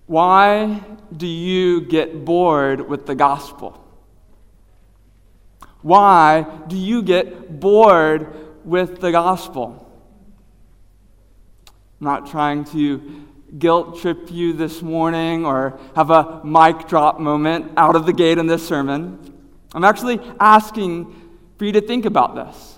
Why do you get bored with the gospel? Why do you get bored with the gospel? I'm not trying to guilt trip you this morning or have a mic drop moment out of the gate in this sermon. I'm actually asking for you to think about this.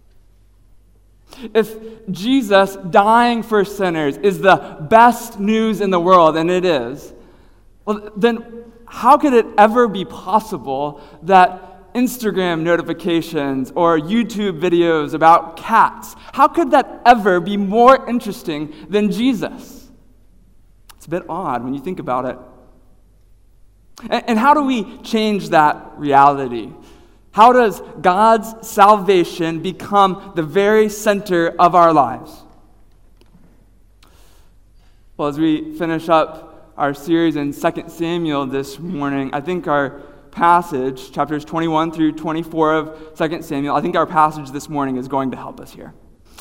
If Jesus dying for sinners is the best news in the world, and it is, well, then how could it ever be possible that Instagram notifications or YouTube videos about cats, how could that ever be more interesting than Jesus? It's a bit odd when you think about it. And how do we change that reality? How does God's salvation become the very center of our lives? Well, as we finish up our series in 2 Samuel this morning, I think our passage, chapters 21 through 24 of 2 Samuel, I think our passage this morning is going to help us here.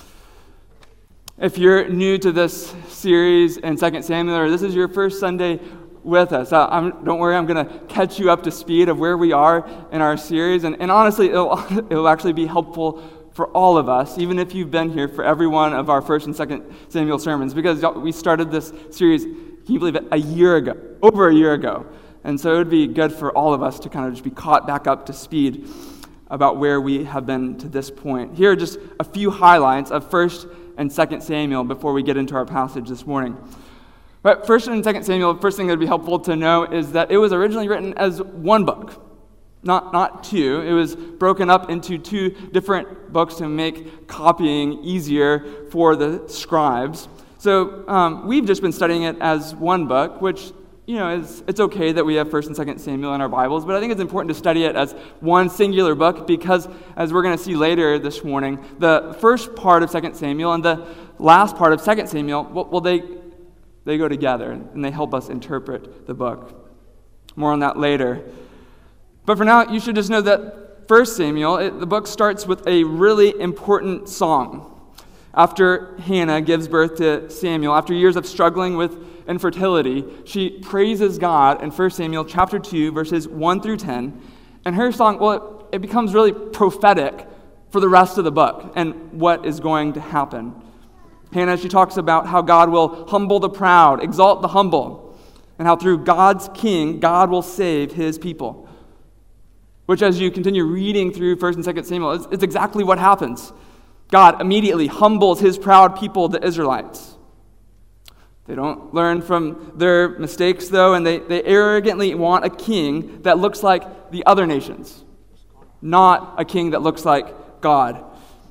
If you're new to this series in 2 Samuel, or this is your first Sunday with us, don't worry, I'm going to catch you up to speed of where we are in our series. And honestly, it'll actually be helpful for all of us, even if you've been here for every one of our 1st and 2nd Samuel sermons, because we started this series, can you believe it, over a year ago. And so it would be good for all of us to kind of just be caught back up to speed about where we have been to this point. Here are just a few highlights of 1st and 2nd Samuel before we get into our passage this morning. But 1st and 2nd Samuel, the first thing that would be helpful to know is that it was originally written as one book, not two. It was broken up into two different books to make copying easier for the scribes. So we've just been studying it as one book, which, it's okay that we have 1st and 2nd Samuel in our Bibles, but I think it's important to study it as one singular book because, as we're going to see later this morning, the first part of 2nd Samuel and the last part of 2nd Samuel, they go together, and they help us interpret the book. More on that later. But for now, you should just know that 1 Samuel, the book starts with a really important song. After Hannah gives birth to Samuel, after years of struggling with infertility, she praises God in 1 Samuel chapter 2, verses 1 through 10. And her song, it becomes really prophetic for the rest of the book and what is going to happen. Hannah, she talks about how God will humble the proud, exalt the humble, and how through God's king, God will save his people. Which, as you continue reading through 1st and 2nd Samuel, it's exactly what happens. God immediately humbles his proud people, the Israelites. They don't learn from their mistakes, though, and they arrogantly want a king that looks like the other nations, not a king that looks like God.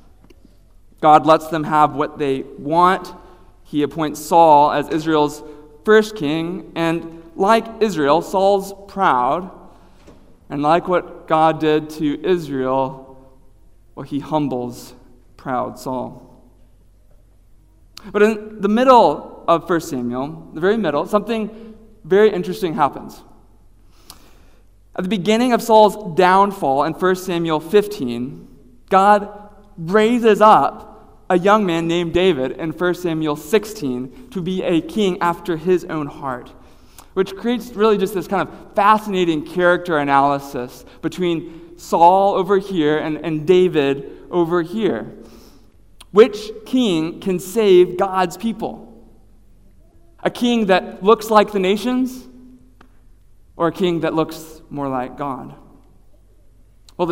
God lets them have what they want. He appoints Saul as Israel's first king, and like Israel, Saul's proud, and like what God did to Israel, he humbles proud Saul. But in the middle of 1 Samuel, the very middle, something very interesting happens. At the beginning of Saul's downfall in 1 Samuel 15, God raises up a young man named David in 1 Samuel 16 to be a king after his own heart, which creates really just this kind of fascinating character analysis between Saul over here and David over here. Which king can save God's people? A king that looks like the nations, or a king that looks more like God? Well,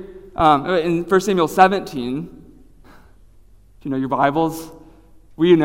in 1 Samuel 17, you know your Bibles? The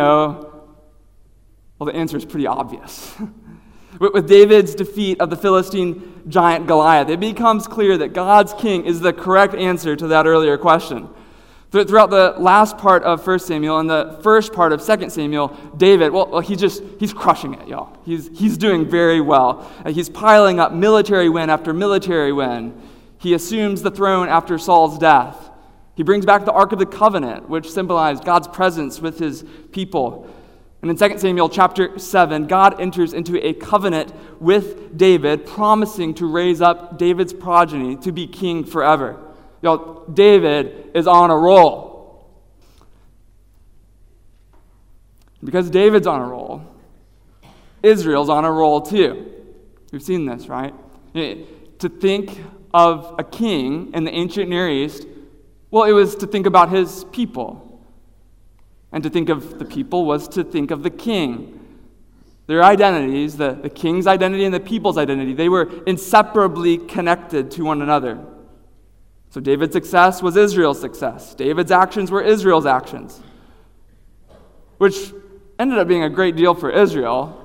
answer is pretty obvious. With David's defeat of the Philistine giant Goliath, it becomes clear that God's king is the correct answer to that earlier question. Throughout the last part of 1 Samuel and the first part of 2 Samuel, David, he's crushing it, y'all. He's doing very well. He's piling up military win after military win. He assumes the throne after Saul's death. He brings back the Ark of the Covenant, which symbolized God's presence with his people. And in 2 Samuel chapter 7, God enters into a covenant with David, promising to raise up David's progeny to be king forever. Y'all, David is on a roll. Because David's on a roll, Israel's on a roll too. We've seen this, right? To think of a king in the ancient Near East, well, it was to think about his people. And to think of the people was to think of the king. Their identities, the king's identity and the people's identity, they were inseparably connected to one another. So David's success was Israel's success. David's actions were Israel's actions, which ended up being a great deal for Israel.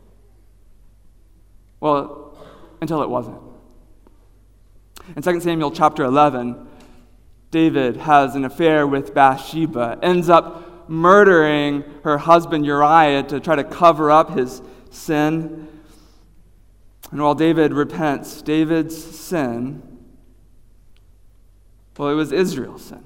Well, until it wasn't. In 2 Samuel chapter 11, David has an affair with Bathsheba, ends up murdering her husband Uriah to try to cover up his sin. And while David repents, David's sin, well, it was Israel's sin.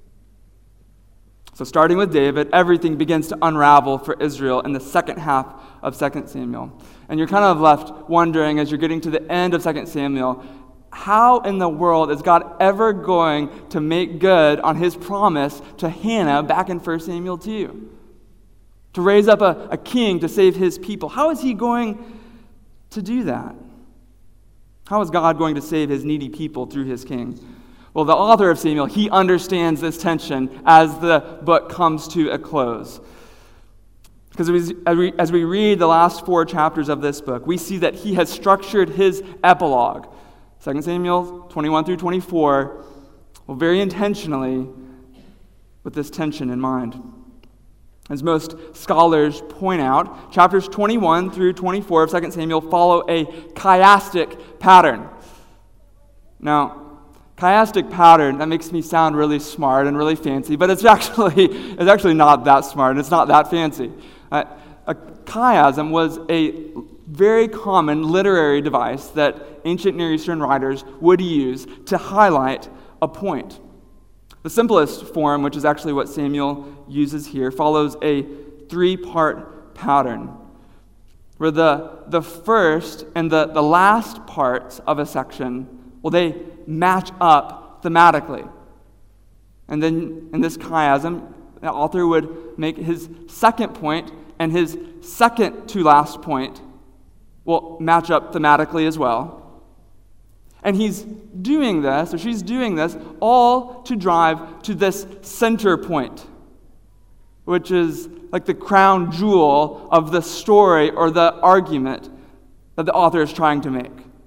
So starting with David, everything begins to unravel for Israel in the second half of 2 Samuel. And you're kind of left wondering as you're getting to the end of 2 Samuel, how in the world is God ever going to make good on his promise to Hannah back in 1 Samuel 2? To raise up a king to save his people. How is he going to do that? How is God going to save his needy people through his king? Well, the author of Samuel, he understands this tension as the book comes to a close. Because as we read the last 4 chapters of this book, we see that he has structured his epilogue, 2 Samuel 21 through 24, well, very intentionally with this tension in mind. As most scholars point out, chapters 21 through 24 of 2 Samuel follow a chiastic pattern. Now, chiastic pattern, that makes me sound really smart and really fancy, but it's actually not that smart, and it's not that fancy. A chiasm was a very common literary device that ancient Near Eastern writers would use to highlight a point. The simplest form, which is actually what Samuel uses here, follows a 3-part pattern, where the first and the last parts of a section, well, they match up thematically. And then in this chiasm, the author would make his second point and his second to last point will match up thematically as well. And he's doing this, or she's doing this, all to drive to this center point, which is like the crown jewel of the story or the argument that the author is trying to make.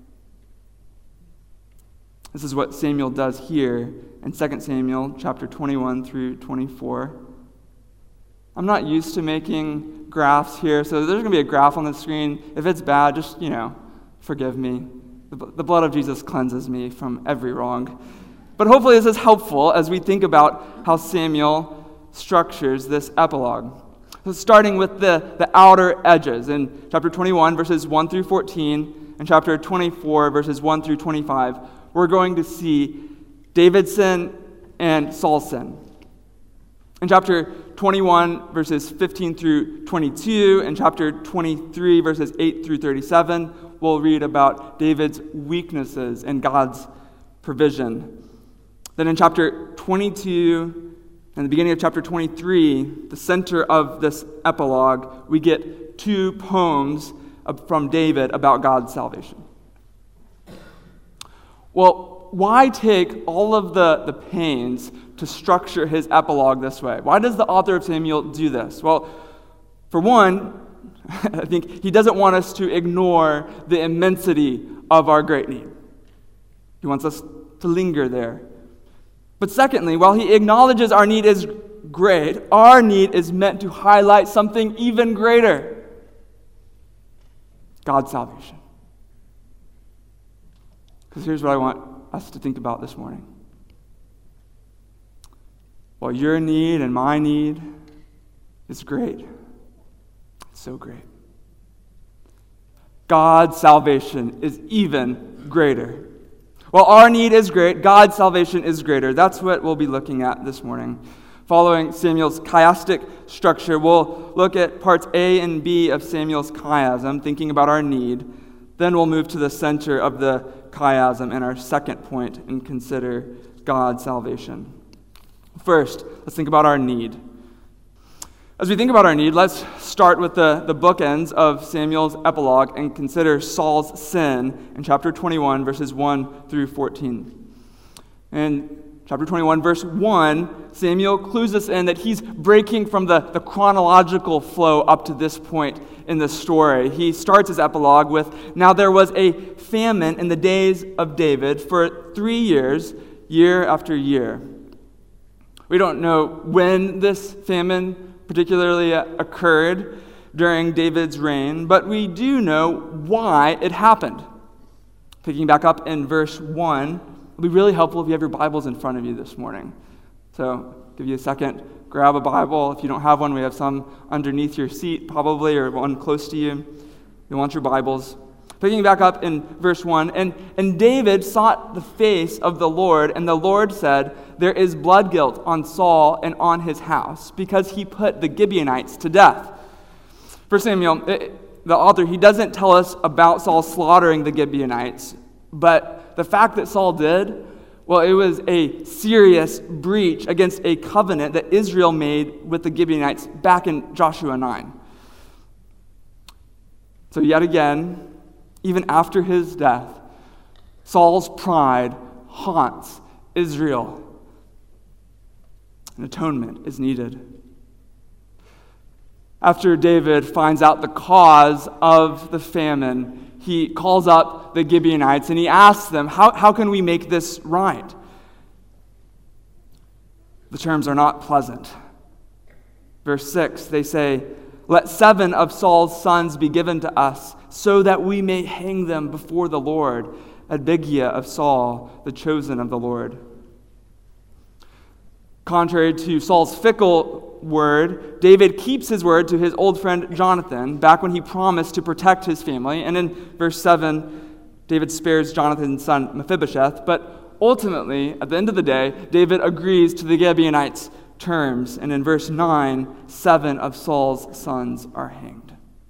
This is what Samuel does here in 2 Samuel chapter 21 through 24. I'm not used to making graphs here, so there's going to be a graph on the screen. If it's bad, just, forgive me. The blood of Jesus cleanses me from every wrong. But hopefully this is helpful as we think about how Samuel structures this epilogue. So starting with the outer edges. In chapter 21, verses 1 through 14, and chapter 24, verses 1 through 25, we're going to see David's sin and Saul's sin. In chapter 21, verses 15 through 22, and chapter 23, verses 8 through 37, we'll read about David's weaknesses and God's provision. Then in chapter 22 and the beginning of chapter 23, the center of this epilogue, we get 2 poems from David about God's salvation. Well, why take all of the pains to structure his epilogue this way? Why does the author of Samuel do this? Well, for one, I think he doesn't want us to ignore the immensity of our great need. He wants us to linger there. But secondly, while he acknowledges our need is great, our need is meant to highlight something even greater: God's salvation. Because here's what I want us to think about this morning. While your need and my need is great, it's so great, God's salvation is even greater. While our need is great, God's salvation is greater. That's what we'll be looking at this morning. Following Samuel's chiastic structure, we'll look at parts A and B of Samuel's chiasm, thinking about our need. Then we'll move to the center of the chiasm in our second point and consider God's salvation. First, let's think about our need. As we think about our need, let's start with the bookends of Samuel's epilogue and consider Saul's sin in chapter 21, verses 1 through 14. In chapter 21, verse 1, Samuel clues us in that he's breaking from the chronological flow up to this point in the story. He starts his epilogue with, "Now there was a famine in the days of David for 3 years, year after year." We don't know when this famine particularly occurred during David's reign, but we do know why it happened. Picking back up in verse 1, it'll be really helpful if you have your Bibles in front of you this morning. So, give you a second, grab a Bible. If you don't have one, we have some underneath your seat probably, or one close to you. You want your Bibles. Picking back up in verse 1, and David sought the face of the Lord, and the Lord said, "There is blood guilt on Saul and on his house, because he put the Gibeonites to death." For Samuel, the author, he doesn't tell us about Saul slaughtering the Gibeonites, but the fact that Saul did, well, it was a serious breach against a covenant that Israel made with the Gibeonites back in Joshua 9. So yet again, even after his death, Saul's pride haunts Israel. An atonement is needed. After David finds out the cause of the famine, he calls up the Gibeonites and he asks them, how can we make this right? The terms are not pleasant. Verse 6, they say, "Let 7 of Saul's sons be given to us, so that we may hang them before the Lord, Adbigiah of Saul, the chosen of the Lord." Contrary to Saul's fickle word, David keeps his word to his old friend Jonathan, back when he promised to protect his family. And in verse 7, David spares Jonathan's son Mephibosheth, but ultimately, at the end of the day, David agrees to the Gibeonites' terms. And in verse 9, 7 of Saul's sons are hanged.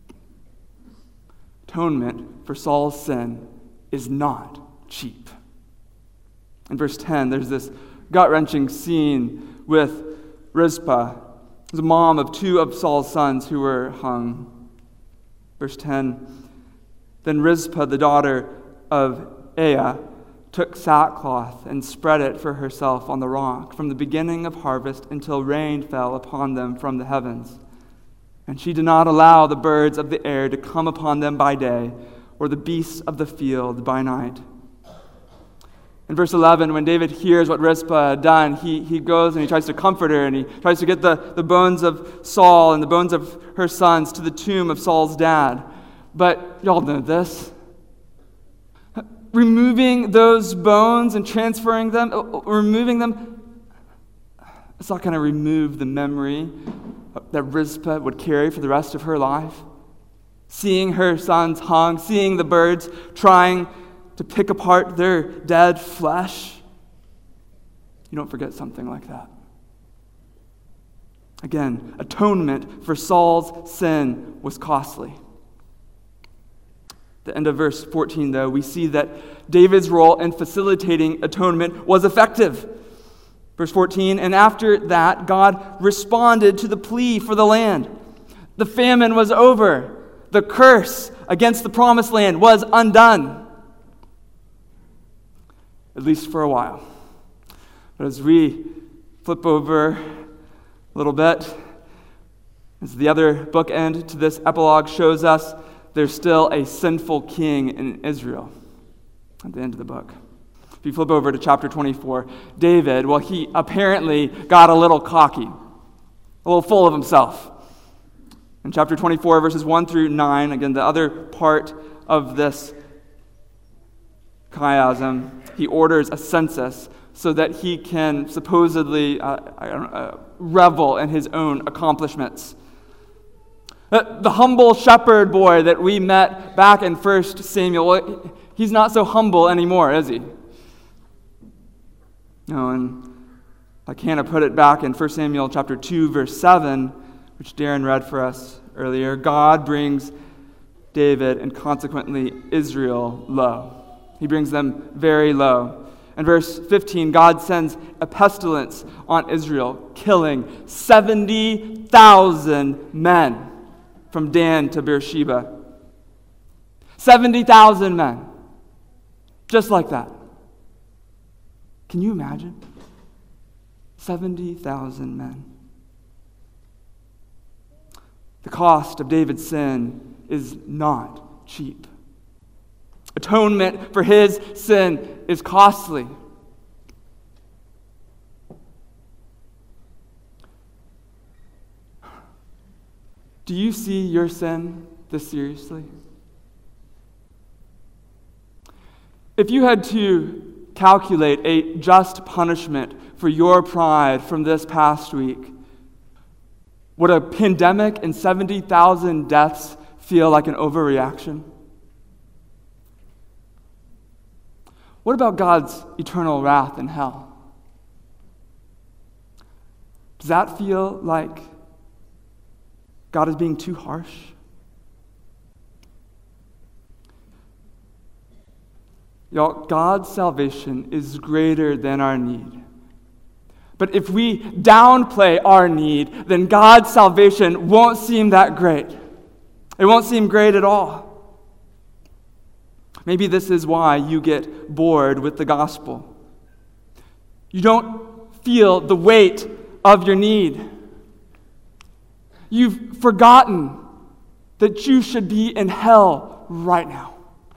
Atonement for Saul's sin is not cheap. In verse 10, there's this gut-wrenching scene with Rizpah, the mom of 2 of Saul's sons who were hung. Verse 10, "Then Rizpah, the daughter of Aiah, took sackcloth and spread it for herself on the rock from the beginning of harvest until rain fell upon them from the heavens. And she did not allow the birds of the air to come upon them by day, or the beasts of the field by night." In verse 11, when David hears what Rizpah had done, he goes and he tries to comfort her, and he tries to get the bones of Saul and the bones of her sons to the tomb of Saul's dad. But y'all know this. Removing those bones and transferring them, removing them, it's not going to remove the memory that Rizpah would carry for the rest of her life. Seeing her sons hung, seeing the birds trying to pick apart their dead flesh. You don't forget something like that. Again, atonement for Saul's sin was costly. At the end of verse 14, though, we see that David's role in facilitating atonement was effective. Verse 14, "And after that, God responded to the plea for the land. The famine was over. The curse against the promised land was undone." At least for a while. But as we flip over a little bit, as the other bookend to this epilogue shows us, there's still a sinful king in Israel at the end of the book. If you flip over to chapter 24, David, well, he apparently got a little cocky, a little full of himself. In chapter 24, verses 1 through 9, again, the other part of this chiasm, he orders a census so that he can supposedly revel in his own accomplishments. The humble shepherd boy that we met back in 1 Samuel, he's not so humble anymore, is he? No, and like Hannah put it back in 1 Samuel chapter 2, verse 7, which Darren read for us earlier, God brings David and consequently Israel low. He brings them very low. In verse 15, God sends a pestilence on Israel, killing 70,000 men from Dan to Beersheba. 70,000 men. Just like that. Can you imagine? 70,000 men. The cost of David's sin is not cheap. Atonement for his sin is costly. Do you see your sin this seriously? If you had to calculate a just punishment for your pride from this past week, would a pandemic and 70,000 deaths feel like an overreaction? What about God's eternal wrath in hell? Does that feel like God is being too harsh? Y'all, God's salvation is greater than our need. But if we downplay our need, then God's salvation won't seem that great. It won't seem great at all. Maybe this is why you get bored with the gospel. You don't feel the weight of your need. You've forgotten that you should be in hell right now.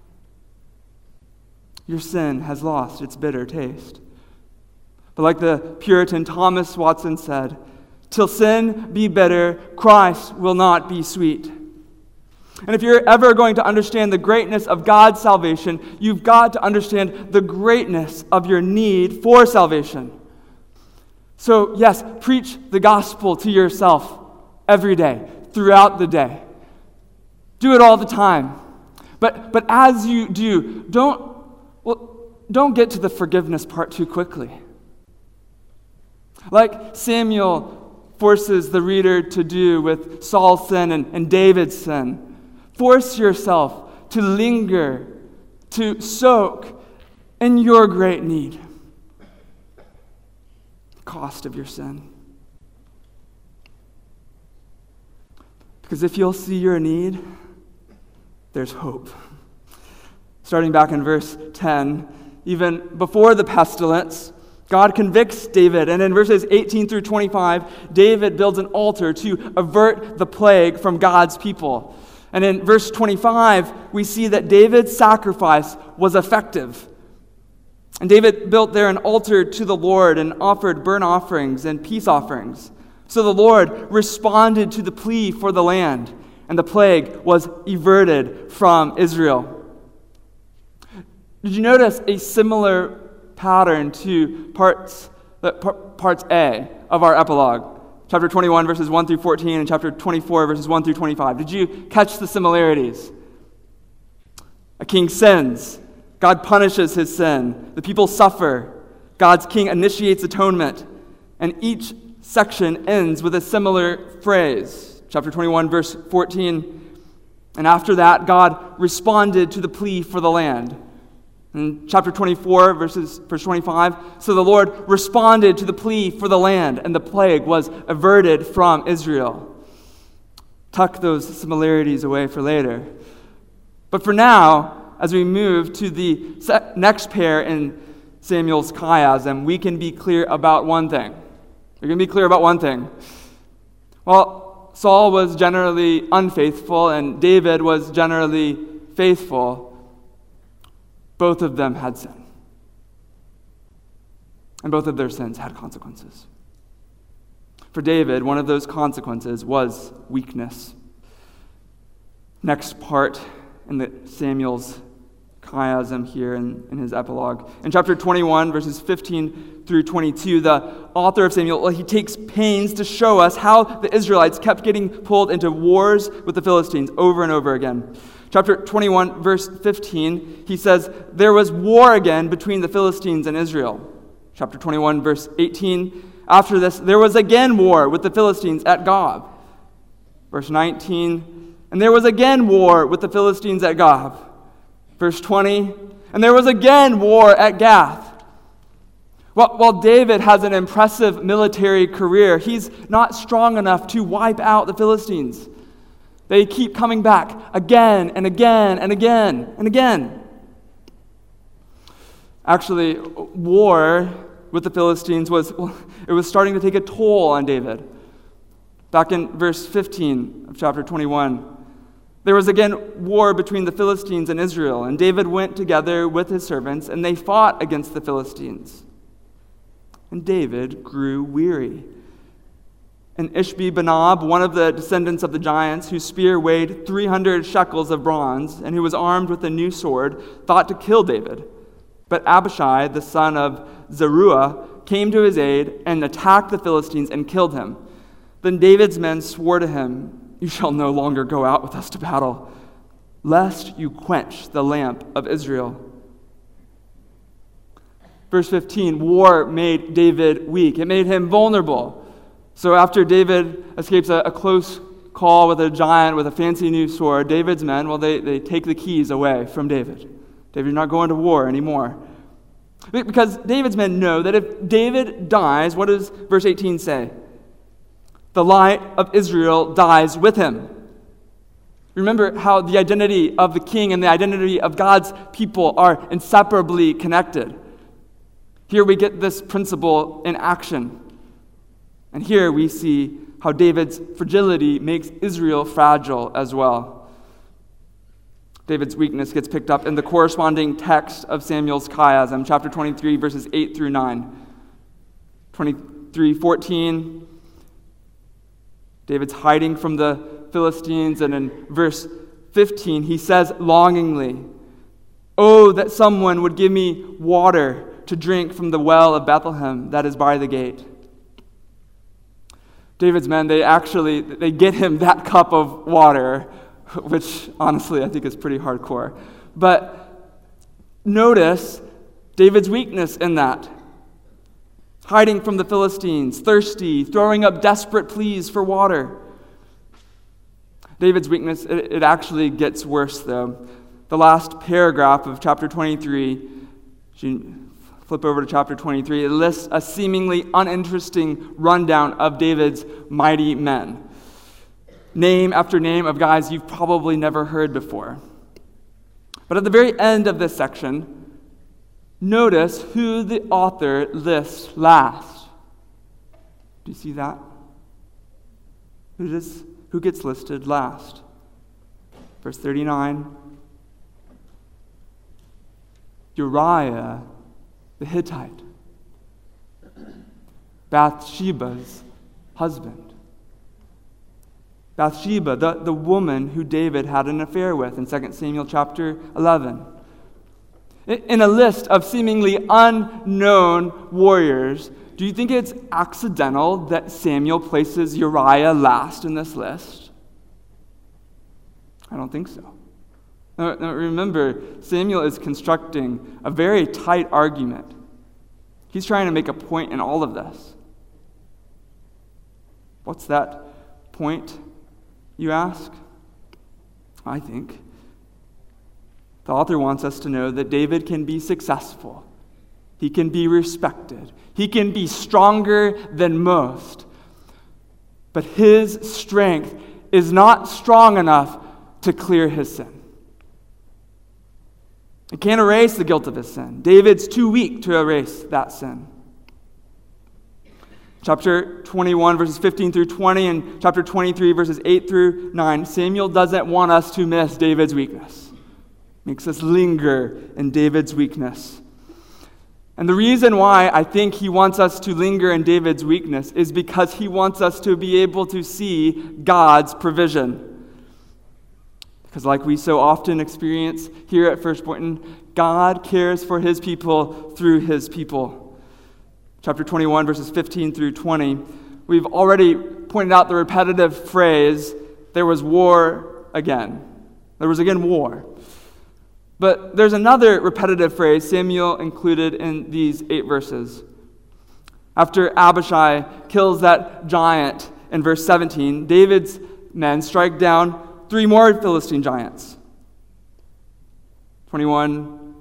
Your sin has lost its bitter taste. But like the Puritan Thomas Watson said, "Till sin be bitter, Christ will not be sweet." And if you're ever going to understand the greatness of God's salvation, you've got to understand the greatness of your need for salvation. So yes, preach the gospel to yourself every day, throughout the day. Do it all the time. But as you do, don't get to the forgiveness part too quickly. Like Samuel forces the reader to do with Saul's sin and David's sin. Force yourself to linger, to soak in your great need. The cost of your sin. Because if you'll see your need, there's hope. Starting back in verse 10, even before the pestilence, God convicts David, and in verses 18 through 25, David builds an altar to avert the plague from God's people. And in verse 25, we see that David's sacrifice was effective. And David built there an altar to the Lord and offered burnt offerings and peace offerings. So the Lord responded to the plea for the land, and the plague was averted from Israel. Did you notice a similar pattern to parts A of our epilogue? Chapter 21, verses 1 through 14, and chapter 24, verses 1 through 25. Did you catch the similarities? A king sins. God punishes his sin. The people suffer. God's king initiates atonement. And each section ends with a similar phrase. Chapter 21, verse 14. And after that, God responded to the plea for the land. In chapter 24, verse 25, so the Lord responded to the plea for the land, and the plague was averted from Israel. Tuck those similarities away for later. But for now, as we move to the next pair in Samuel's chiasm, we can be clear about one thing. We can be clear about one thing. Well, Saul was generally unfaithful, and David was generally faithful. Both of them had sin. And both of their sins had consequences. For David, one of those consequences was weakness. Next part in the Samuel's chiasm here in his epilogue. In chapter 21, verses 15 through 22, the author of Samuel, he takes pains to show us how the Israelites kept getting pulled into wars with the Philistines over and over again. Chapter 21, verse 15, he says, there was war again between the Philistines and Israel. Chapter 21, verse 18, after this, there was again war with the Philistines at Gob. Verse 19, and there was again war with the Philistines at Gob. Verse 20, and there was again war at Gath. While David has an impressive military career, he's not strong enough to wipe out the Philistines. They keep coming back again and again and again and again. Actually, war with the Philistines was starting to take a toll on David. Back in verse 15 of chapter 21, there was again war between the Philistines and Israel, and David went together with his servants, and they fought against the Philistines. And David grew weary. And Ishbi-Benob, one of the descendants of the giants, whose spear weighed 300 shekels of bronze, and who was armed with a new sword, thought to kill David. But Abishai, the son of Zeruiah, came to his aid and attacked the Philistines and killed him. Then David's men swore to him, "You shall no longer go out with us to battle, lest you quench the lamp of Israel." Verse 15, war made David weak. It made him vulnerable. So after David escapes a close call with a giant with a fancy new sword, David's men, they take the keys away from David. David, you're not going to war anymore. Because David's men know that if David dies, what does verse 18 say? The light of Israel dies with him. Remember how the identity of the king and the identity of God's people are inseparably connected. Here we get this principle in action. And here we see how David's fragility makes Israel fragile as well. David's weakness gets picked up in the corresponding text of Samuel's chiasm, chapter 23, verses 8 through 9. 23:14, David's hiding from the Philistines, and in verse 15, he says longingly, "Oh, that someone would give me water to drink from the well of Bethlehem that is by the gate." David's men, they get him that cup of water, which honestly I think is pretty hardcore. But notice David's weakness in that. Hiding from the Philistines, thirsty, throwing up desperate pleas for water. David's weakness, it actually gets worse though. The last paragraph of chapter 23, flip over to chapter 23, it lists a seemingly uninteresting rundown of David's mighty men. Name after name of guys you've probably never heard before. But at the very end of this section, notice who the author lists last. Do you see that? Who gets listed last? Verse 39, Uriah the Hittite, Bathsheba's husband. Bathsheba, the woman who David had an affair with in 2 Samuel chapter 11. In a list of seemingly unknown warriors, do you think it's accidental that Samuel places Uriah last in this list? I don't think so. Now, remember, Samuel is constructing a very tight argument. He's trying to make a point in all of this. What's that point, you ask? I think the author wants us to know that David can be successful. He can be respected. He can be stronger than most. But his strength is not strong enough to clear his sin. It can't erase the guilt of his sin. David's too weak to erase that sin. Chapter 21, verses 15 through 20, and chapter 23, verses 8 through 9, Samuel doesn't want us to miss David's weakness. Makes us linger in David's weakness. And the reason why I think he wants us to linger in David's weakness is because he wants us to be able to see God's provision. Because like we so often experience here at First Boynton, God cares for his people through his people. Chapter 21, verses 15 through 20, we've already pointed out the repetitive phrase, there was war again. There was again war. But there's another repetitive phrase Samuel included in these 8 verses. After Abishai kills that giant in verse 17, David's men strike down 3 more Philistine giants.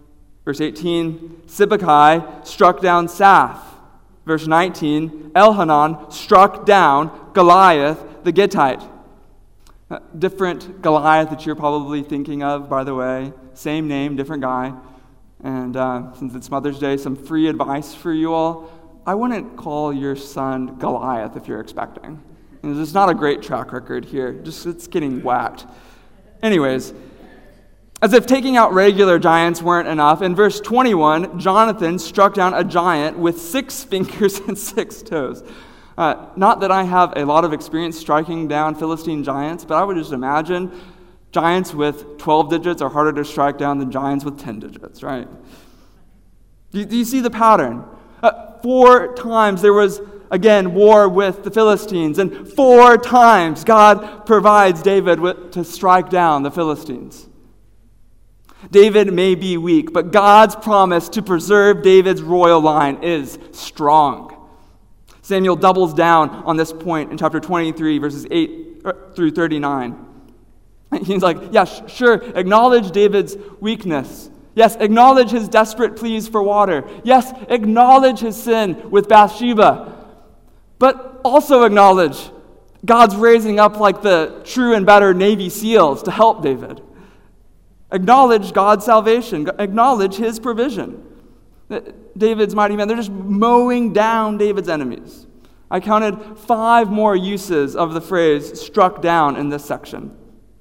Verse 18, Sibbecai struck down Saph. Verse 19, Elhanan struck down Goliath the Gittite. Different Goliath that you're probably thinking of, by the way. Same name, different guy. And since it's Mother's Day, some free advice for you all. I wouldn't call your son Goliath if you're expecting. There's not a great track record here. Just it's getting whacked. Anyways, as if taking out regular giants weren't enough, in verse 21, Jonathan struck down a giant with 6 fingers and 6 toes. Not that I have a lot of experience striking down Philistine giants, but I would just imagine giants with 12 digits are harder to strike down than giants with 10 digits, right? Do you see the pattern? 4 times there was, again, war with the Philistines, and 4 times God provides David to strike down the Philistines. David may be weak, but God's promise to preserve David's royal line is strong. Samuel doubles down on this point in chapter 23, verses 8 through 39. He's like, yeah, sure, acknowledge David's weakness. Yes, acknowledge his desperate pleas for water. Yes, acknowledge his sin with Bathsheba. But also acknowledge God's raising up like the true and better Navy SEALs to help David. Acknowledge God's salvation. Acknowledge his provision. David's mighty men, they're just mowing down David's enemies. I counted 5 more uses of the phrase struck down in this section.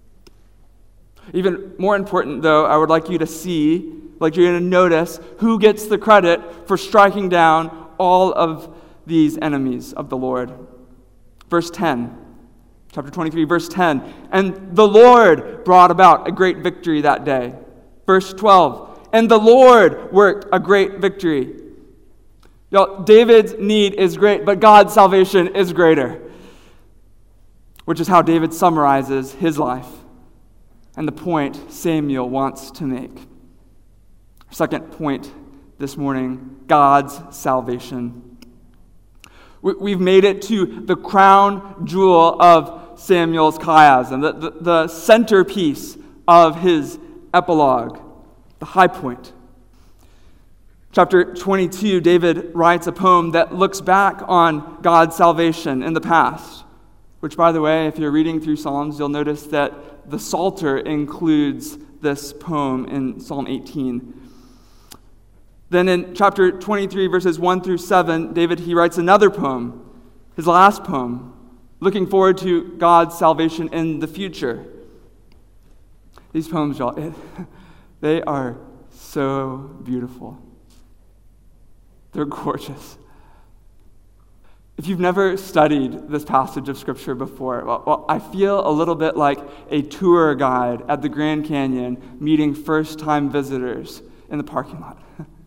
Even more important, though, I would like you to see, like you're going to notice, who gets the credit for striking down all of these enemies of the Lord. Verse 10. Chapter 23, verse 10. And the Lord brought about a great victory that day. Verse 12. And the Lord worked a great victory. Y'all, David's need is great, but God's salvation is greater. Which is how David summarizes his life and the point Samuel wants to make. Our second point this morning, God's salvation. We've made it to the crown jewel of Samuel's chiasm, the centerpiece of his epilogue, the high point. Chapter 22, David writes a poem that looks back on God's salvation in the past, which, by the way, if you're reading through Psalms, you'll notice that the Psalter includes this poem in Psalm 18. Then in chapter 23, verses 1 through 7, David, he writes another poem, his last poem, looking forward to God's salvation in the future. These poems, y'all, they are so beautiful. They're gorgeous. If you've never studied this passage of Scripture before, well, I feel a little bit like a tour guide at the Grand Canyon meeting first-time visitors in the parking lot.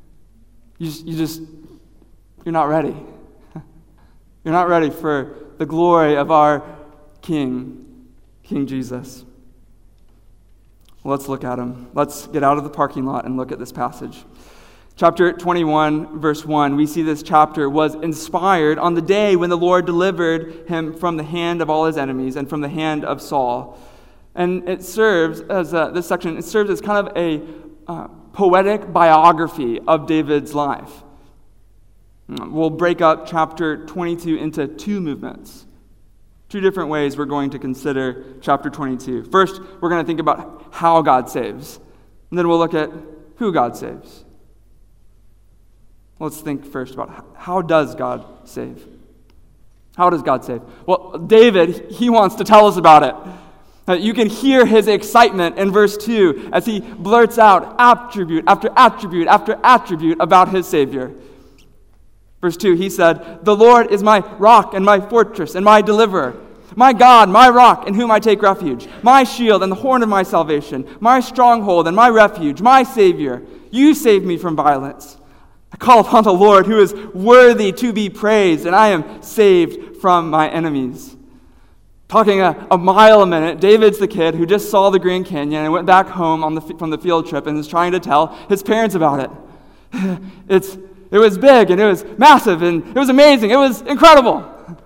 You're not ready. You're not ready for the glory of our King Jesus. Well, let's look at him. Let's get out of the parking lot and look at this passage. Chapter 21, verse 1, we see this chapter was inspired on the day when the Lord delivered him from the hand of all his enemies and from the hand of Saul. And it serves as, this section, it serves as kind of a poetic biography of David's life. We'll break up chapter 22 into 2 movements. 2 different ways we're going to consider chapter 22. First, we're going to think about how God saves. And then we'll look at who God saves. Let's think first about how does God save? How does God save? Well, David, he wants to tell us about it. You can hear his excitement in verse 2 as he blurts out attribute after attribute after attribute about his Savior. Verse 2, he said, "The Lord is my rock and my fortress and my deliverer, my God, my rock in whom I take refuge, my shield and the horn of my salvation, my stronghold and my refuge, my Savior. You save me from violence. I call upon the Lord who is worthy to be praised, and I am saved from my enemies." Talking a mile a minute, David's the kid who just saw the Grand Canyon and went back home from the field trip and is trying to tell his parents about it. It was big, and it was massive, and it was amazing. It was incredible.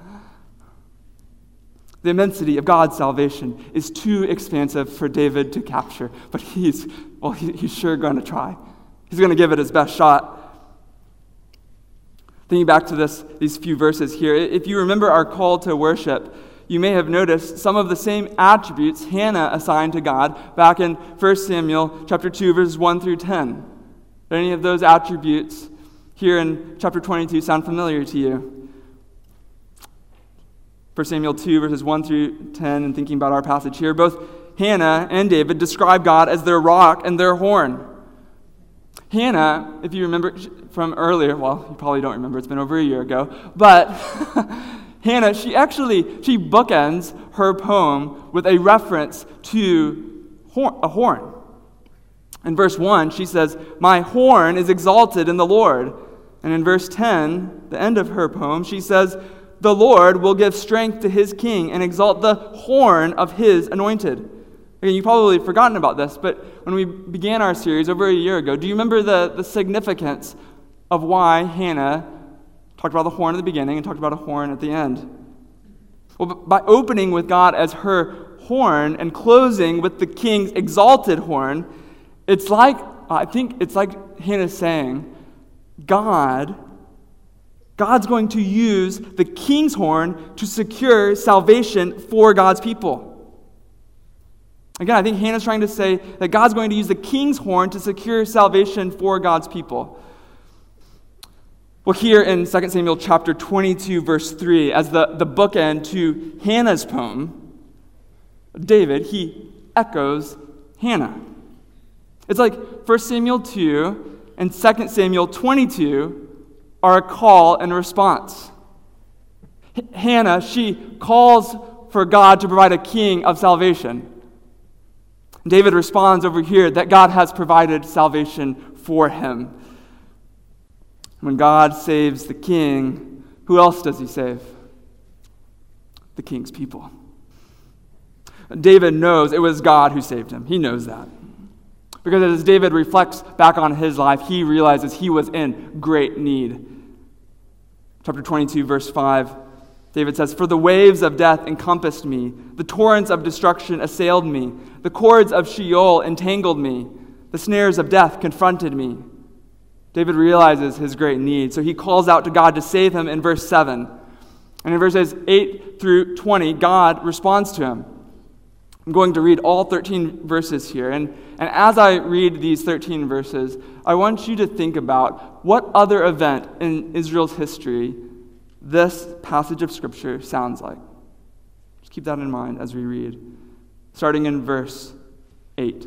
The immensity of God's salvation is too expansive for David to capture, but he's sure going to try. He's going to give it his best shot. Thinking back to these few verses here, if you remember our call to worship, you may have noticed some of the same attributes Hannah assigned to God back in 1 Samuel chapter 2, verses 1 through 10. Do any of those attributes here in chapter 22 sound familiar to you? 1 Samuel 2, verses 1 through 10, and thinking about our passage here, both Hannah and David describe God as their rock and their horn. Hannah, if you remember from earlier, well, you probably don't remember, it's been over a year ago, but Hannah, she bookends her poem with a reference to a horn. In verse 1, she says, "My horn is exalted in the Lord." And in verse 10, the end of her poem, she says, "The Lord will give strength to his king and exalt the horn of his anointed." Again, you've probably forgotten about this, but when we began our series over a year ago, do you remember the significance of why Hannah talked about the horn at the beginning and talked about a horn at the end? Well, by opening with God as her horn and closing with the king's exalted horn, I think it's like Hannah saying, God's going to use the king's horn to secure salvation for God's people. Again, I think Hannah's trying to say that God's going to use the king's horn to secure salvation for God's people. Well, here in 2 Samuel chapter 22, verse 3, as the bookend to Hannah's poem, David, he echoes Hannah. It's like 1 Samuel 2 and 2 Samuel 22 are a call and a response. Hannah, she calls for God to provide a king of salvation. David responds over here that God has provided salvation for him. When God saves the king, who else does he save? The king's people. David knows it was God who saved him. He knows that. Because as David reflects back on his life, he realizes he was in great need. Chapter 22, verse 5, David says, "For the waves of death encompassed me, the torrents of destruction assailed me, the cords of Sheol entangled me, the snares of death confronted me." David realizes his great need, so he calls out to God to save him in verse 7. And in verses 8 through 20, God responds to him. I'm going to read all 13 verses here, and as I read these 13 verses, I want you to think about what other event in Israel's history this passage of Scripture sounds like. Just keep that in mind as we read. Starting in verse 8.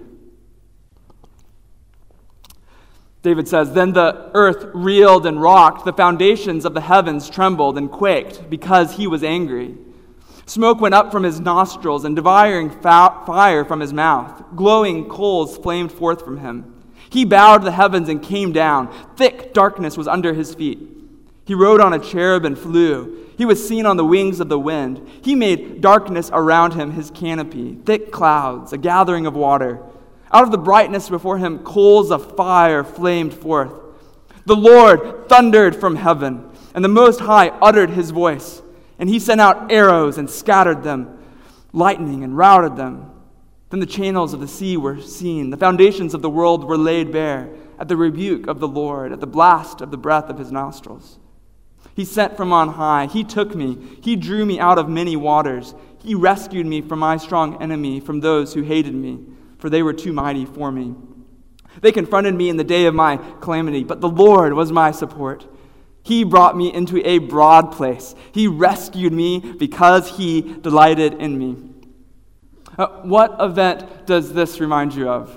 David says, "Then the earth reeled and rocked, the foundations of the heavens trembled and quaked because he was angry. Smoke went up from his nostrils and devouring fire from his mouth. Glowing coals flamed forth from him. He bowed the heavens and came down. Thick darkness was under his feet. He rode on a cherub and flew. He was seen on the wings of the wind. He made darkness around him his canopy, thick clouds, a gathering of water. Out of the brightness before him, coals of fire flamed forth. The Lord thundered from heaven, and the Most High uttered his voice. And he sent out arrows and scattered them, lightning and routed them. Then the channels of the sea were seen. The foundations of the world were laid bare at the rebuke of the Lord, at the blast of the breath of his nostrils. He sent from on high. He took me. He drew me out of many waters. He rescued me from my strong enemy, from those who hated me, for they were too mighty for me. They confronted me in the day of my calamity, but the Lord was my support. He brought me into a broad place. He rescued me because he delighted in me." What event does this remind you of?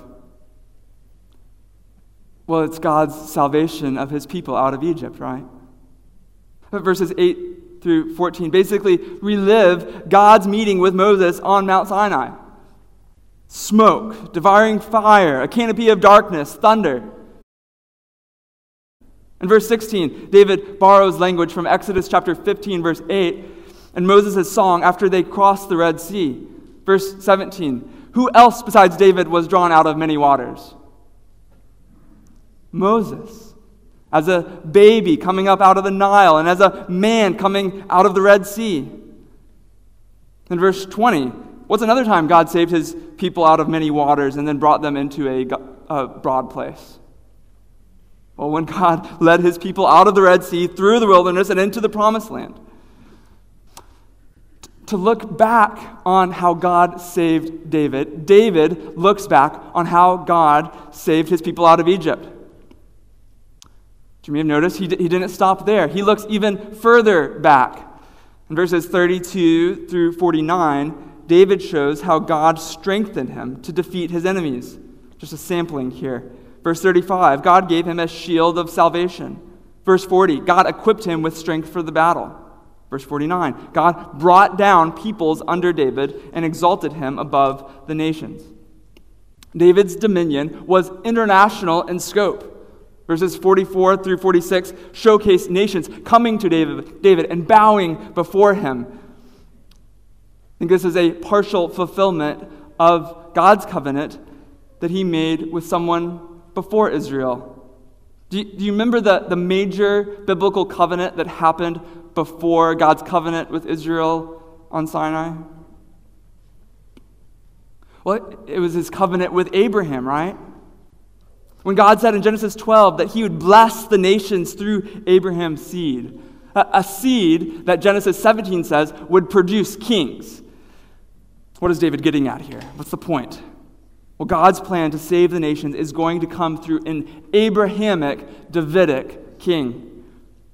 Well, it's God's salvation of his people out of Egypt, right? Verses 8 through 14 basically relive God's meeting with Moses on Mount Sinai. Smoke, devouring fire, a canopy of darkness, thunder. In verse 16, David borrows language from Exodus chapter 15, verse 8, and Moses' song after they crossed the Red Sea. Verse 17, who else besides David was drawn out of many waters? Moses. As a baby coming up out of the Nile, and as a man coming out of the Red Sea. In verse 20, what's another time God saved his people out of many waters and then brought them into a broad place? Well, when God led his people out of the Red Sea, through the wilderness, and into the Promised Land. To look back on how God saved David, David looks back on how God saved his people out of Egypt. You may have noticed he didn't stop there. He looks even further back. In verses 32 through 49, David shows how God strengthened him to defeat his enemies. Just a sampling here. Verse 35, God gave him a shield of salvation. Verse 40, God equipped him with strength for the battle. Verse 49, God brought down peoples under David and exalted him above the nations. David's dominion was international in scope. Verses 44 through 46 showcase nations coming to David and bowing before him. I think this is a partial fulfillment of God's covenant that he made with someone before Israel. Do you remember the major biblical covenant that happened before God's covenant with Israel on Sinai? Well, it was his covenant with Abraham, right? When God said in Genesis 12 that he would bless the nations through Abraham's seed. A seed that Genesis 17 says would produce kings. What is David getting at here? What's the point? Well, God's plan to save the nations is going to come through an Abrahamic, Davidic king.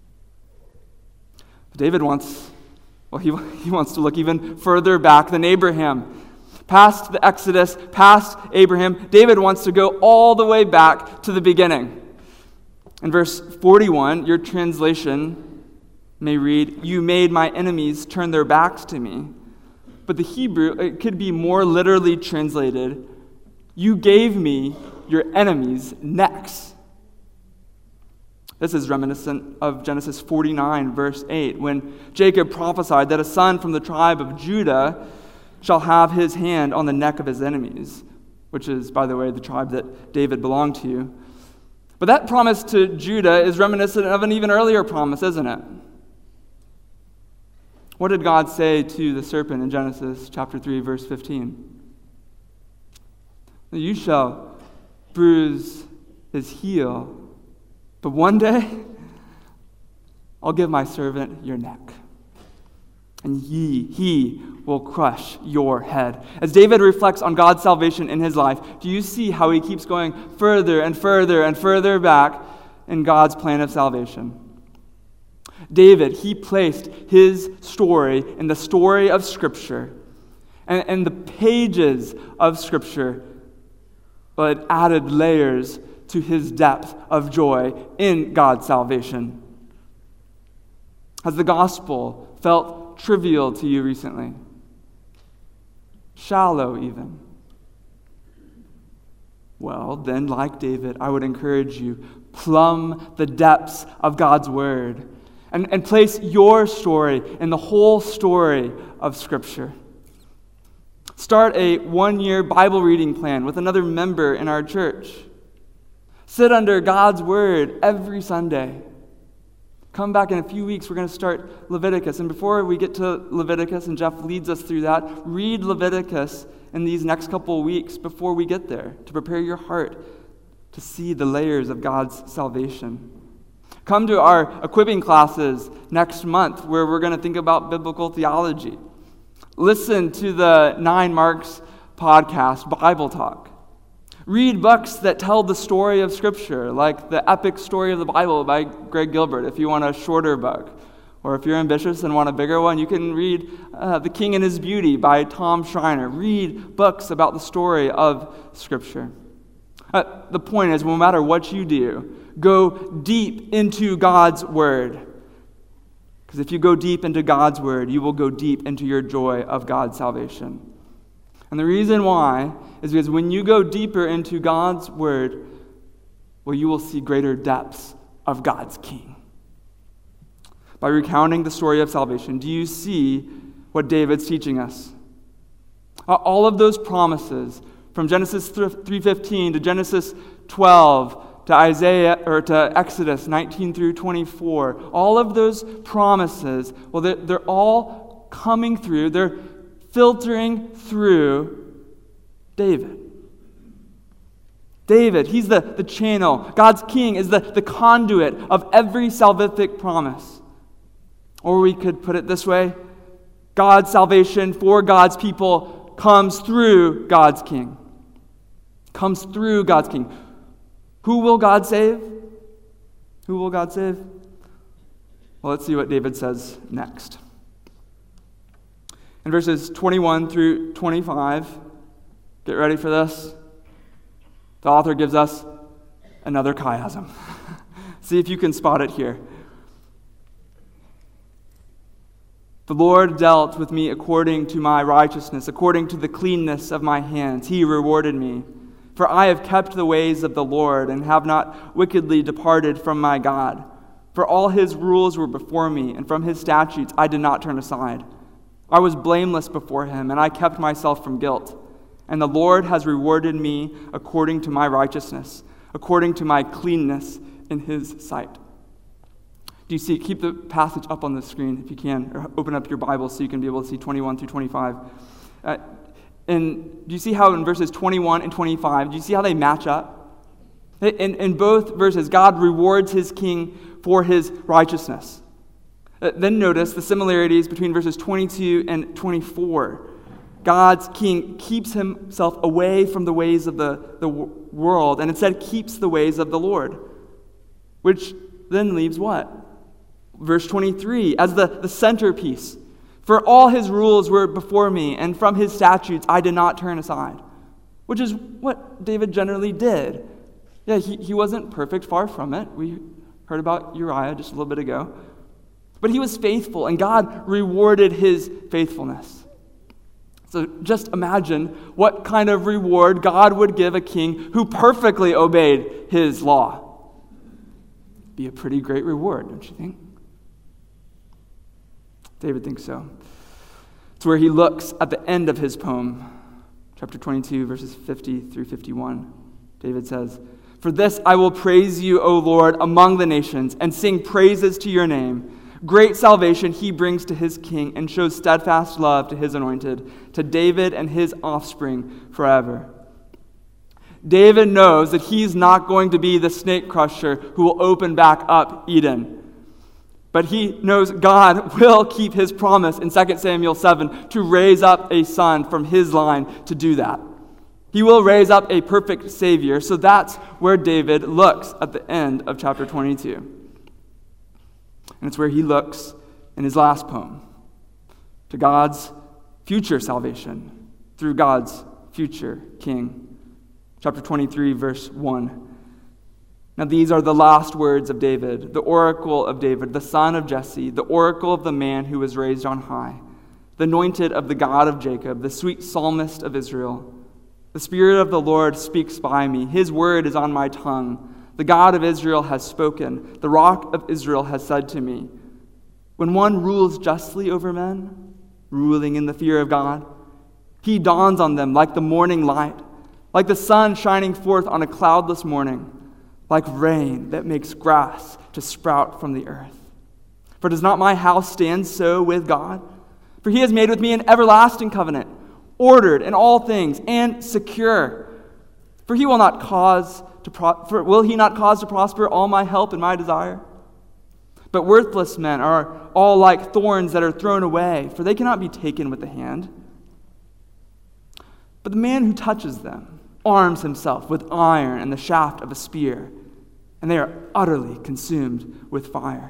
David wants, he wants to look even further back than Abraham. Past the Exodus, past Abraham, David wants to go all the way back to the beginning. In verse 41, your translation may read, "You made my enemies turn their backs to me." But the Hebrew, it could be more literally translated, "You gave me your enemies' necks." This is reminiscent of Genesis 49, verse 8, when Jacob prophesied that a son from the tribe of Judah shall have his hand on the neck of his enemies, which is, by the way, the tribe that David belonged to. But that promise to Judah is reminiscent of an even earlier promise, isn't it? What did God say to the serpent in Genesis chapter 3, verse 15? You shall bruise his heel, but one day I'll give my servant your neck, and he will crush your head. As David reflects on God's salvation in his life, do you see how he keeps going further and further and further back in God's plan of salvation? David, he placed his story in the story of Scripture, and the pages of Scripture, but added layers to his depth of joy in God's salvation. Has the gospel felt trivial to you recently? Shallow even? Well, then, like David, I would encourage you, plumb the depths of God's word and place your story in the whole story of Scripture. Start a 1-year Bible reading plan with another member in our church. Sit under God's word every Sunday. Come back in a few weeks, we're going to start Leviticus. And before we get to Leviticus, and Jeff leads us through that, read Leviticus in these next couple of weeks before we get there to prepare your heart to see the layers of God's salvation. Come to our equipping classes next month where we're going to think about biblical theology. Listen to the 9 Marks podcast, Bible Talk. Read books that tell the story of Scripture, like The Epic Story of the Bible by Greg Gilbert, if you want a shorter book. Or if you're ambitious and want a bigger one, you can read The King and His Beauty by Tom Schreiner. Read books about the story of Scripture. The point is, no matter what you do, go deep into God's Word. Because if you go deep into God's Word, you will go deep into your joy of God's salvation. And the reason why is because when you go deeper into God's Word, well, you will see greater depths of God's King. By recounting the story of salvation, do you see what David's teaching us? All of those promises, from Genesis 3:15 to Genesis 12 to Isaiah or to Exodus 19 through 24, all of those promises, well, they're all coming through, they're filtering through David. David, he's the channel. God's king is the conduit of every salvific promise. Or we could put it this way: God's salvation for God's people comes through God's king. Comes through God's king. Who will God save? Who will God save? Well, let's see what David says next. In verses 21 through 25, get ready for this. The author gives us another chiasm. See if you can spot it here. The Lord dealt with me according to my righteousness, according to the cleanness of my hands. He rewarded me. For I have kept the ways of the Lord and have not wickedly departed from my God. For all his rules were before me, and from his statutes I did not turn aside. I was blameless before him, and I kept myself from guilt. And the Lord has rewarded me according to my righteousness, according to my cleanness in his sight. Do you see? Keep the passage up on the screen if you can, or open up your Bible so you can be able to see 21 through 25. And do you see how in verses 21 and 25, do you see how they match up? In both verses, God rewards his king for his righteousness. Then notice the similarities between verses 22 and 24. God's king keeps himself away from the ways of the world and instead keeps the ways of the Lord. Which then leaves what? Verse 23, as the centerpiece. For all his rules were before me, and from his statutes I did not turn aside. Which is what David generally did. Yeah, he wasn't perfect, far from it. We heard about Uriah just a little bit ago. But he was faithful, and God rewarded his faithfulness. So just imagine what kind of reward God would give a king who perfectly obeyed his law. Be a pretty great reward, don't you think? David thinks so. It's where he looks at the end of his poem, chapter 22, verses 50 through 51. David says, "For this I will praise you, O Lord, among the nations, and sing praises to your name. Great salvation he brings to his king and shows steadfast love to his anointed, to David and his offspring forever." David knows that he's not going to be the snake crusher who will open back up Eden. But he knows God will keep his promise in 2 Samuel 7 to raise up a son from his line to do that. He will raise up a perfect Savior. So that's where David looks at the end of chapter 22. And it's where he looks in his last poem to God's future salvation through God's future king. Chapter 23, verse 1. Now these are the last words of David, the oracle of David, the son of Jesse, the oracle of the man who was raised on high, the anointed of the God of Jacob, the sweet psalmist of Israel. The Spirit of the Lord speaks by me. His word is on my tongue. The God of Israel has spoken. The rock of Israel has said to me, when one rules justly over men, ruling in the fear of God, he dawns on them like the morning light, like the sun shining forth on a cloudless morning, like rain that makes grass to sprout from the earth. For does not my house stand so with God? For he has made with me an everlasting covenant, ordered in all things and secure. For he will not cause will he not cause to prosper all my help and my desire? But worthless men are all like thorns that are thrown away, for they cannot be taken with the hand. But the man who touches them arms himself with iron and the shaft of a spear, and they are utterly consumed with fire.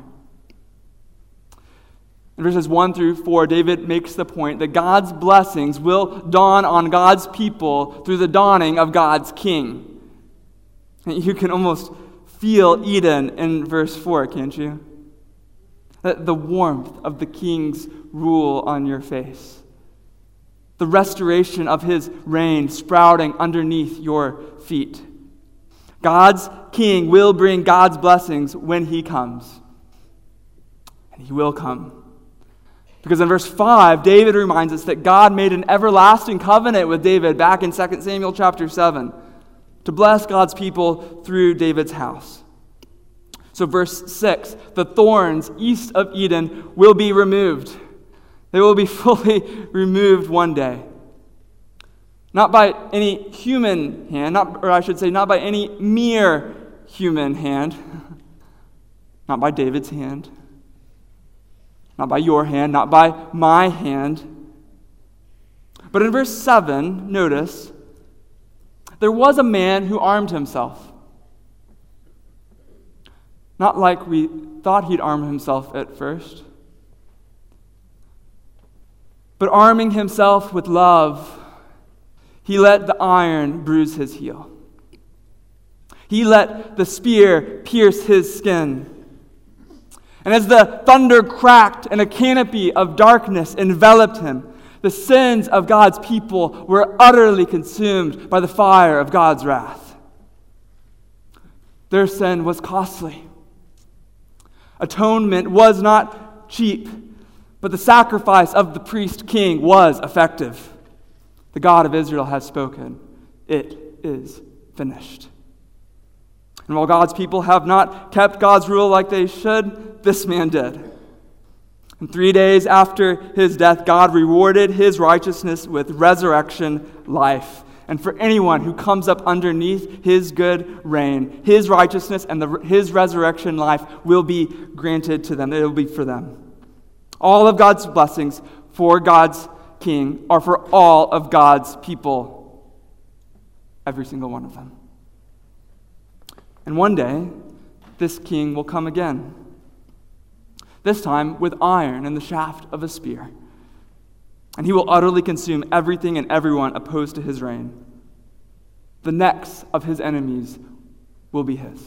In verses 1 through 4, David makes the point that God's blessings will dawn on God's people through the dawning of God's king. And you can almost feel Eden in verse 4, can't you? The warmth of the king's rule on your face. The restoration of his reign sprouting underneath your feet. God's king will bring God's blessings when he comes. And he will come. Because in verse 5, David reminds us that God made an everlasting covenant with David back in 2 Samuel chapter 7 to bless God's people through David's house. So verse 6, the thorns east of Eden will be removed. They will be fully removed one day. Not by any human hand, not by any mere human hand, not by David's hand, not by your hand, not by my hand. But in verse 7, notice, there was a man who armed himself. Not like we thought he'd arm himself at first, but arming himself with love, he let the iron bruise his heel. He let the spear pierce his skin. And as the thunder cracked and a canopy of darkness enveloped him, the sins of God's people were utterly consumed by the fire of God's wrath. Their sin was costly. Atonement was not cheap, but the sacrifice of the priest king was effective. The God of Israel has spoken. It is finished. And while God's people have not kept God's rule like they should, this man did. And 3 days after his death, God rewarded his righteousness with resurrection life. And for anyone who comes up underneath his good reign, his righteousness and his resurrection life will be granted to them. It will be for them. All of God's blessings for God's king are for all of God's people. Every single one of them. And one day, this king will come again. This time with iron in the shaft of a spear. And he will utterly consume everything and everyone opposed to his reign. The necks of his enemies will be his.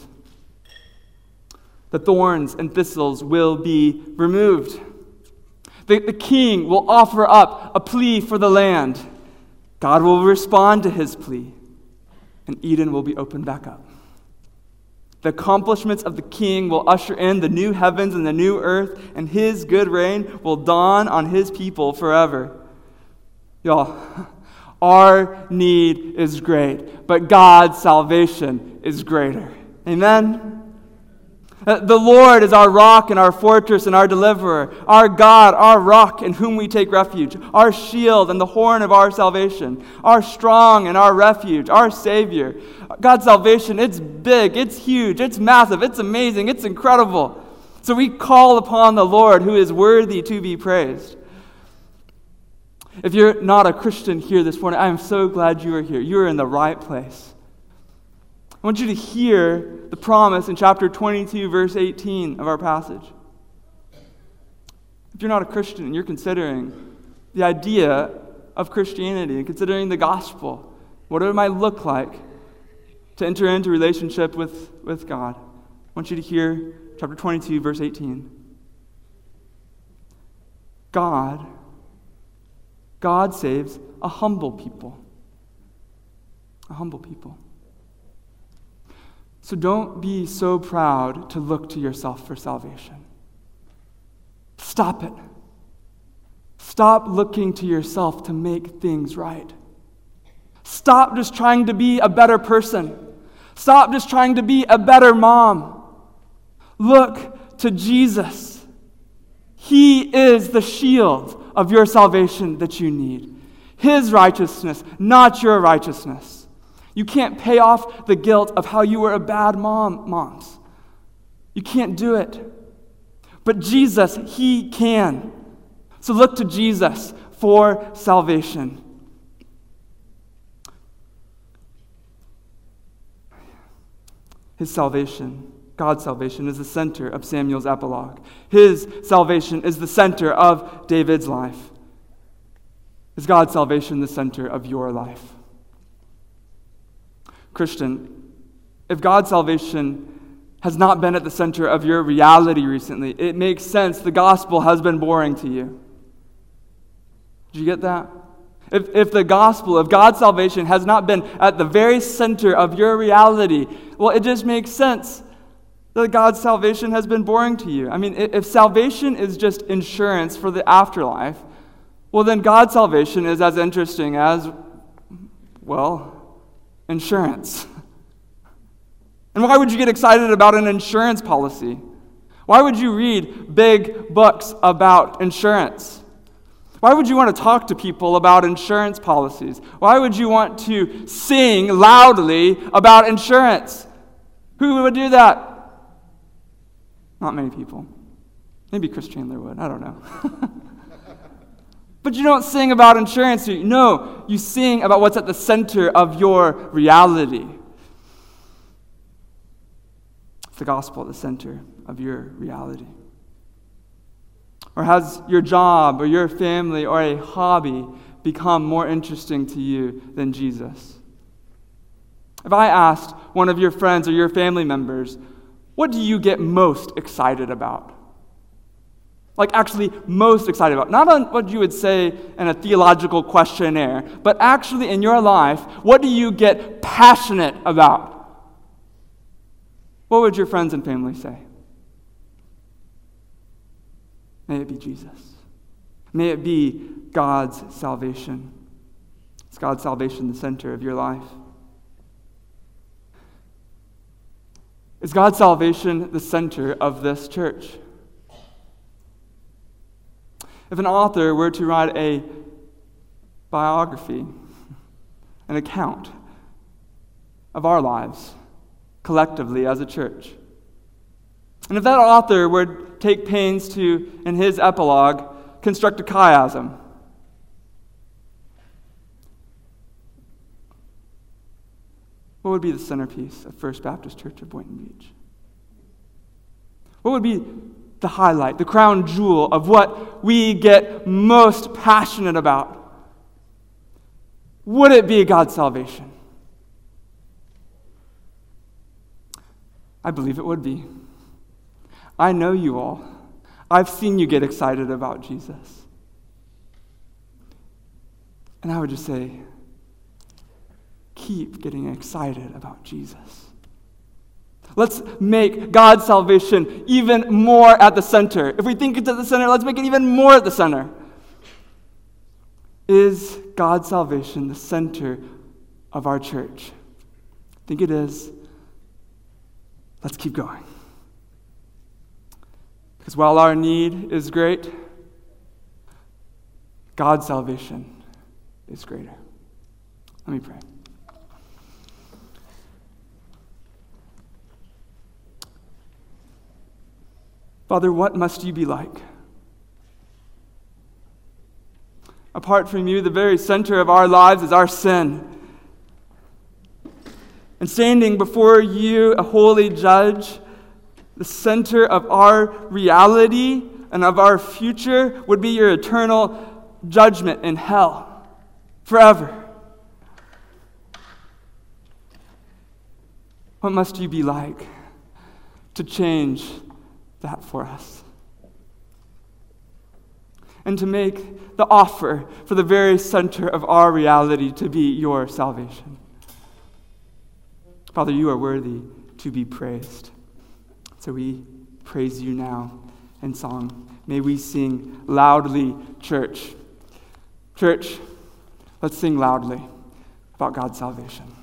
The thorns and thistles will be removed. The king will offer up a plea for the land. God will respond to his plea. And Eden will be opened back up. The accomplishments of the king will usher in the new heavens and the new earth, and his good reign will dawn on his people forever. Y'all, our need is great, but God's salvation is greater. Amen? The Lord is our rock and our fortress and our deliverer, our God, our rock in whom we take refuge, our shield and the horn of our salvation, our strong and our refuge, our Savior. God's salvation, it's big, it's huge, it's massive, it's amazing, it's incredible. So we call upon the Lord who is worthy to be praised. If you're not a Christian here this morning, I am so glad you are here. You are in the right place. I want you to hear the promise in chapter 22, verse 18 of our passage. If you're not a Christian and you're considering the idea of Christianity and considering the gospel, what it might look like to enter into relationship with God, I want you to hear chapter 22, verse 18. God saves a humble people. A humble people. So don't be so proud to look to yourself for salvation. Stop it. Stop looking to yourself to make things right. Stop just trying to be a better person. Stop just trying to be a better mom. Look to Jesus. He is the shield of your salvation that you need. His righteousness, not your righteousness. You can't pay off the guilt of how you were a bad moms. You can't do it. But Jesus, He can. So look to Jesus for salvation. His salvation, God's salvation, is the center of Samuel's epilogue. His salvation is the center of David's life. Is God's salvation the center of your life? Christian, if God's salvation has not been at the center of your reality recently, it makes sense the gospel has been boring to you. Did you get that? If the gospel of God's salvation has not been at the very center of your reality, well, it just makes sense that God's salvation has been boring to you. I mean, if salvation is just insurance for the afterlife, well, then God's salvation is as interesting as, well, insurance. And why would you get excited about an insurance policy? Why would you read big books about insurance? Why would you want to talk to people about insurance policies? Why would you want to sing loudly about insurance? Who would do that? Not many people. Maybe Chris Chandler would. I don't know. But you don't sing about insurance. No, you sing about what's at the center of your reality. It's the gospel at the center of your reality. Or has your job or your family or a hobby become more interesting to you than Jesus? If I asked one of your friends or your family members, what do you get most excited about? Like actually most excited about. Not on what you would say in a theological questionnaire, but actually in your life, what do you get passionate about? What would your friends and family say? May it be Jesus. May it be God's salvation. Is God's salvation the center of your life? Is God's salvation the center of this church? If an author were to write a biography, an account of our lives collectively as a church, and if that author would take pains to, in his epilogue, construct a chiasm, what would be the centerpiece of First Baptist Church of Boynton Beach? What would be the highlight, the crown jewel of what we get most passionate about? Would it be God's salvation? I believe it would be. I know you all. I've seen you get excited about Jesus. And I would just say, keep getting excited about Jesus. Let's make God's salvation even more at the center. If we think it's at the center, let's make it even more at the center. Is God's salvation the center of our church? I think it is. Let's keep going. Because while our need is great, God's salvation is greater. Let me pray. Father, what must you be like? Apart from you, the very center of our lives is our sin. And standing before you, a holy judge, the center of our reality and of our future would be your eternal judgment in hell forever. What must you be like to change that for us? And to make the offer for the very center of our reality to be your salvation. Father, you are worthy to be praised. So we praise you now in song. May we sing loudly, church. Church, let's sing loudly about God's salvation.